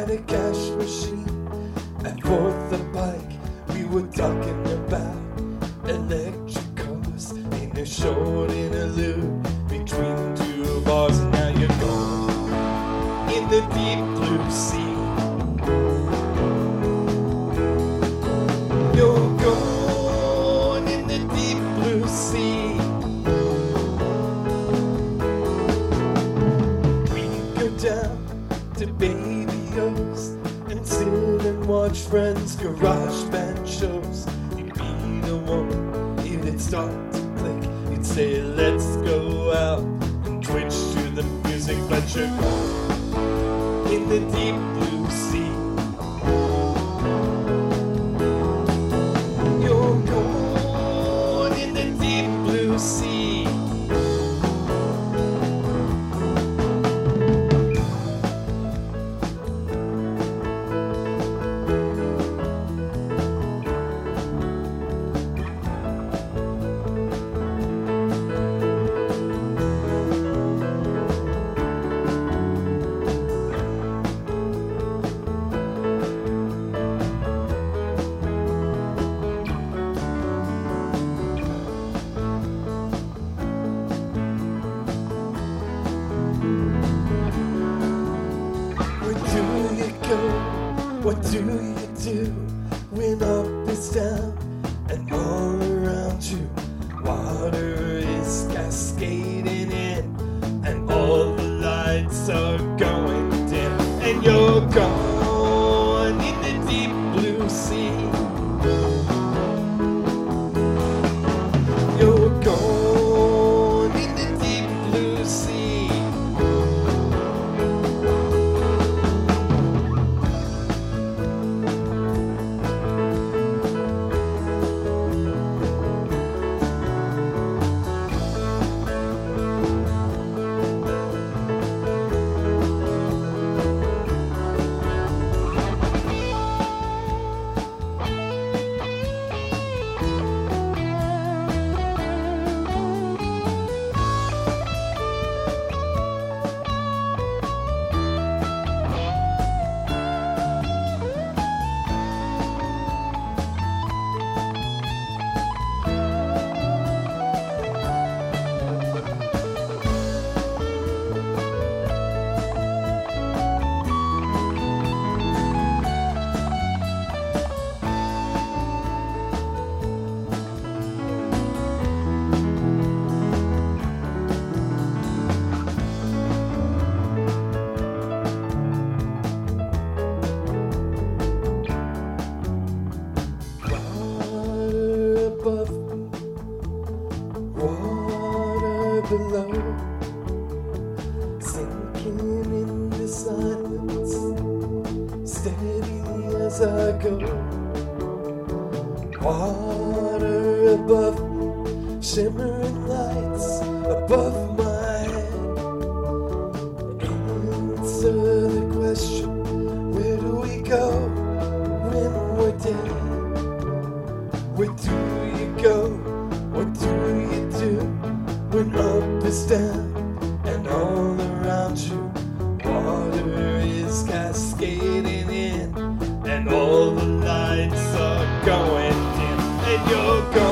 had a cash machine, and for the bike we were talking about electric cars in a short interlude between two bars. And now you're gone in the deep blue sea. You're gone in the deep blue sea. We go down to Baby O's and sit and watch friends' garage band shows. You'd be the one, it'd start to click. You'd say, let's go out and twitch to the music, but you're gone in the deep blue sea. You're gone in the deep blue sea. What do you do when up is down and all around you water is cascading in and all the lights are going dim and you're gone in the deep blue sea. You're gone in the deep blue sea. Water below, sinking in the silence, steady as I go. Water above me, shimmering lights above my head. Answer the question, where do we go when we're dead? Where do you go? What do you do when up is down and all around you water is cascading in and all the lights are going dim and you're gone